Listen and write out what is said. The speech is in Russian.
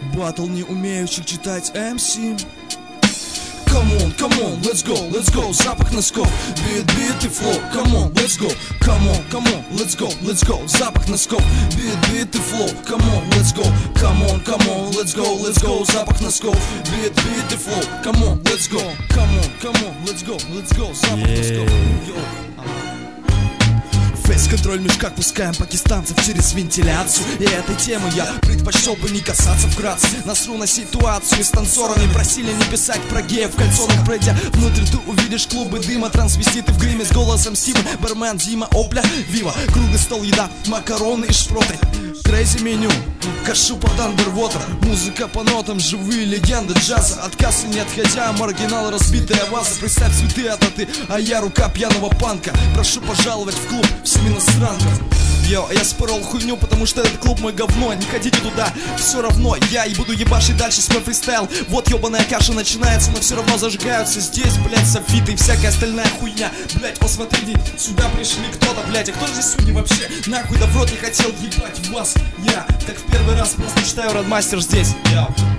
Батл не умеющих читать МС. Come on, let's go, запах носков, бит и флоу. Come on, let's go, come on, let's go, запах носков, бит и флоу. Come on, let's go, let's go, запах носков, бит и флоу. Come on, let's go, let's go, запах носков. Фейс-контроль в мешках, пускаем пакистанцев через вентиляцию. И этой темы я предпочел бы не касаться вкратце. Насру на ситуацию, с танцорами просили не писать про геев в кальсонах. Пройдя внутрь, ты увидишь клубы дыма, трансвеститы в гриме с голосом Симы. Бармен Дима, опля, вива, круглый стол, еда, макароны и шпроты. Крейзи меню, кашу под андервотер. Музыка по нотам, живые легенды джаза. От кассы не отходя, маргинал, разбитая ваза. Представь цветы от ты, а я рука пьяного панка. Прошу пожаловать в клуб, всем иностранкам. Йо, я спорол хуйню, потому что этот клуб мой говно. Не ходите туда, все равно я и буду ебашить дальше свой фристайл. Вот ебаная каша начинается, но все равно зажигаются здесь, блять, софиты и всякая остальная хуйня. Блять, посмотрите, сюда пришли кто-то, блять, а кто же здесь судьи вообще? Нахуй да в рот не хотел ебать вас. Я так в первый раз просто читаю Родмастер здесь. Йо.